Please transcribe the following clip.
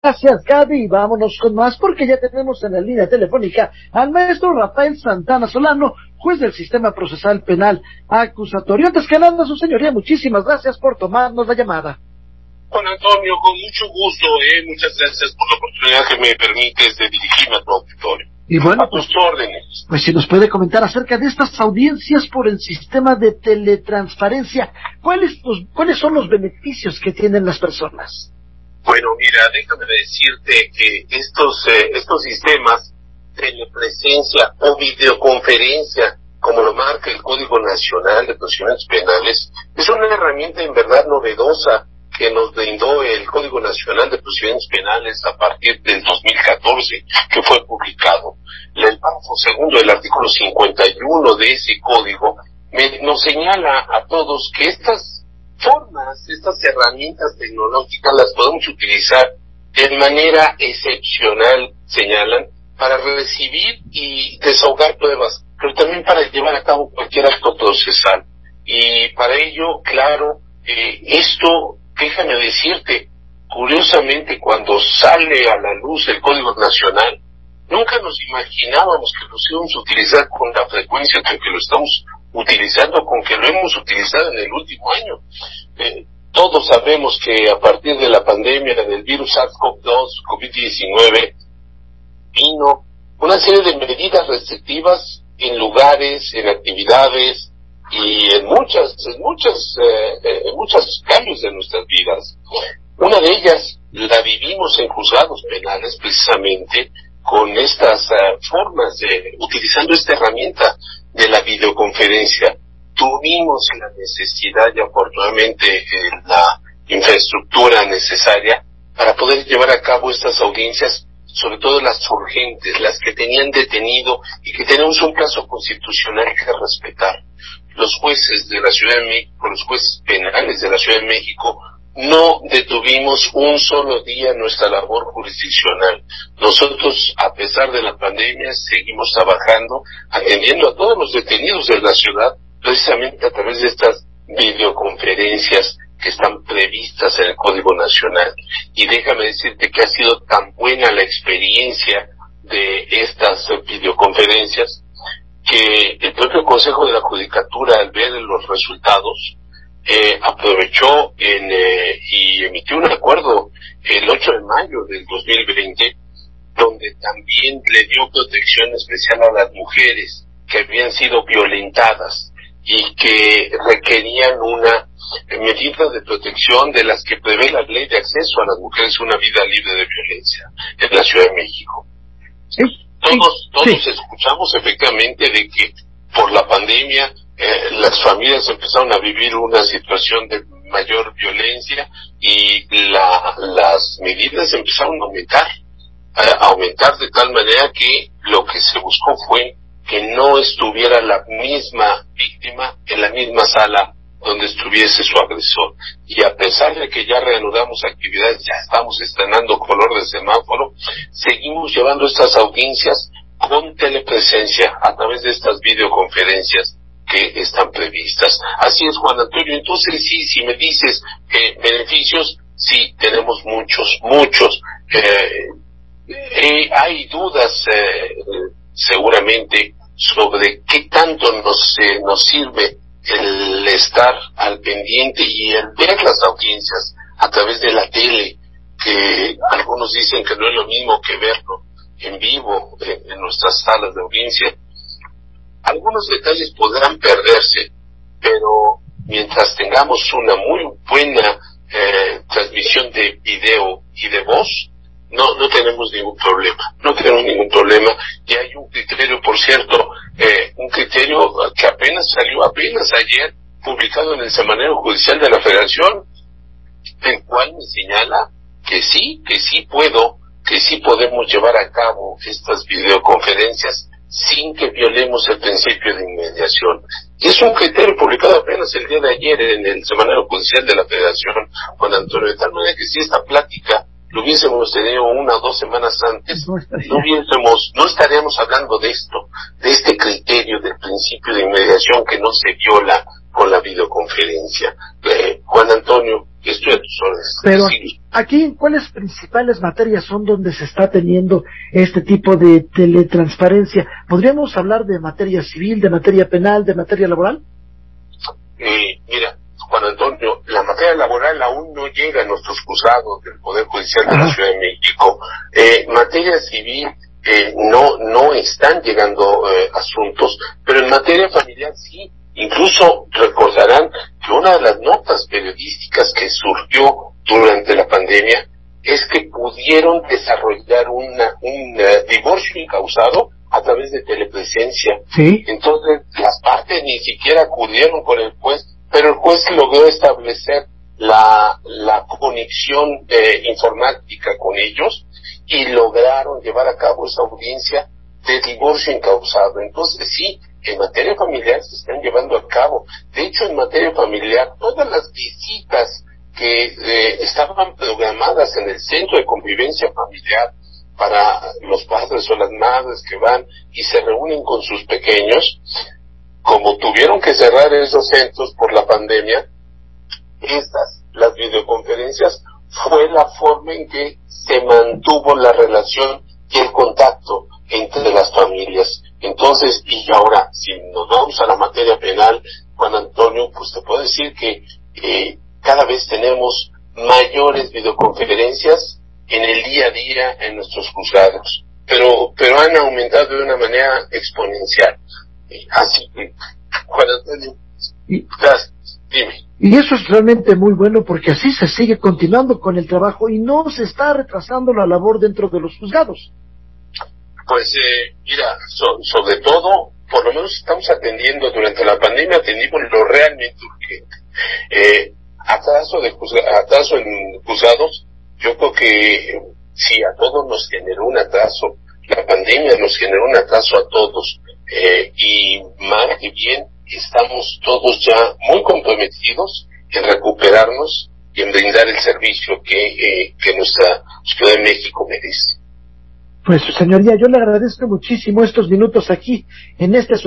Gracias, Gaby. Y vámonos con más porque ya tenemos en la línea telefónica al maestro Rafael Santana Solano, juez del Sistema Procesal Penal Acusatorio. Antes que nada, su señoría, muchísimas gracias por tomarnos la llamada. Juan Antonio, con mucho gusto, muchas gracias por la oportunidad que me permites de dirigirme a tu auditorio. Y bueno, a tus órdenes. Pues si nos puede comentar acerca de estas audiencias por el sistema de teletransparencia, ¿cuáles son los beneficios que tienen las personas? Bueno, mira, déjame decirte que estos sistemas, telepresencia o videoconferencia, como lo marca el Código Nacional de Procedimientos Penales, es una herramienta en verdad novedosa que nos brindó el Código Nacional de Procedimientos Penales a partir del 2014, que fue publicado. El párrafo segundo del artículo 51 de ese código nos señala a todos que estas herramientas tecnológicas las podemos utilizar de manera excepcional, señalan, para recibir y desahogar pruebas, pero también para llevar a cabo cualquier acto procesal. Y para ello, claro, esto, déjame decirte, curiosamente, cuando sale a la luz el Código Nacional, nunca nos imaginábamos que lo íbamos a utilizar con la frecuencia con que lo estamos utilizando, con que lo hemos utilizado en el último año. Todos sabemos que a partir de la pandemia del virus SARS-CoV-2, COVID-19, vino una serie de medidas restrictivas en lugares, en actividades y en muchos cambios de nuestras vidas. Una de ellas la vivimos en juzgados penales precisamente con estas formas utilizando esta herramienta de la videoconferencia. Tuvimos la necesidad y afortunadamente la infraestructura necesaria para poder llevar a cabo estas audiencias, sobre todo las urgentes, las que tenían detenido y que tenemos un plazo constitucional que respetar. Los jueces de la Ciudad de México, los jueces penales de la Ciudad de México, no detuvimos un solo día nuestra labor jurisdiccional. Nosotros, a pesar de la pandemia, seguimos trabajando, atendiendo a todos los detenidos de la ciudad, precisamente a través de estas videoconferencias que están previstas en el Código Nacional. Y déjame decirte que ha sido tan buena la experiencia de estas videoconferencias que el propio Consejo de la Judicatura, al ver los resultados, aprovechó y emitió un acuerdo el 8 de mayo del 2020, donde también le dio protección especial a las mujeres que habían sido violentadas y que requerían una medida de protección de las que prevé la Ley de Acceso a las Mujeres a una Vida Libre de Violencia en la Ciudad de México. Todos escuchamos efectivamente de que por la pandemia las familias empezaron a vivir una situación de mayor violencia y las medidas empezaron a aumentar de tal manera que lo que se buscó fue que no estuviera la misma víctima en la misma sala donde estuviese su agresor. Y a pesar de que ya reanudamos actividades, ya estamos estrenando color de semáforo, seguimos llevando estas audiencias con telepresencia a través de estas videoconferencias que están previstas. Así es, Juan Antonio. Entonces, sí, si me dices beneficios, sí, tenemos muchos. Hay dudas seguramente sobre qué tanto nos sirve el estar al pendiente y el ver las audiencias a través de la tele, que algunos dicen que no es lo mismo que verlo en vivo en nuestras salas de audiencia. Algunos detalles podrán perderse, pero mientras tengamos una muy buena transmisión de video y de voz, no tenemos ningún problema. Y hay un criterio, por cierto, un criterio que apenas salió ayer, publicado en el Semanario Judicial de la Federación, el cual me señala que sí podemos llevar a cabo estas videoconferencias sin que violemos el principio de inmediación. Y es un criterio publicado apenas el día de ayer en el Semanario Judicial de la Federación, Juan Antonio, de tal manera que si esta plática lo hubiésemos tenido 1 o 2 semanas antes, no estaríamos hablando de este criterio del principio de inmediación que no se viola con la videoconferencia. Juan Antonio, estoy a tus órdenes. Pero Sí. aquí, ¿cuáles principales materias son donde se está teniendo este tipo de teletransparencia? ¿Podríamos hablar de materia civil, de materia penal, de materia laboral? Mira, Juan Antonio, la materia laboral aún no llega a nuestros juzgados del Poder Judicial de la Ciudad de México. Materia civil, no están llegando asuntos, pero en materia familiar sí. Incluso recordarán que una de las notas periodísticas que surgió durante la pandemia es que pudieron desarrollar un divorcio incausado a través de telepresencia. Sí. Entonces las partes ni siquiera acudieron con el juez, pero el juez logró establecer la conexión informática con ellos y lograron llevar a cabo esa audiencia de divorcio incausado. Entonces sí, en materia familiar se están llevando a cabo. De hecho, en materia familiar, todas las visitas que estaban programadas en el centro de convivencia familiar para los padres o las madres que van y se reúnen con sus pequeños, como tuvieron que cerrar esos centros por la pandemia, las videoconferencias fue la forma en que se mantuvo la relación y el contacto entre las familias. Entonces, y ahora, si nos vamos a la materia penal, Juan Antonio, pues te puedo decir que cada vez tenemos mayores videoconferencias en el día a día en nuestros juzgados, pero han aumentado de una manera exponencial. Así que, Juan Antonio, dime. Y eso es realmente muy bueno porque así se sigue continuando con el trabajo y no se está retrasando la labor dentro de los juzgados. Pues mira, sobre todo, por lo menos estamos atendiendo, durante la pandemia atendimos lo realmente urgente. Atraso en juzgados, yo creo que sí, a todos nos generó un atraso. La pandemia nos generó un atraso a todos. Y mal que bien, estamos todos ya muy comprometidos en recuperarnos y en brindar el servicio que nuestra Ciudad de México merece. Pues, señoría, yo le agradezco muchísimo estos minutos aquí en este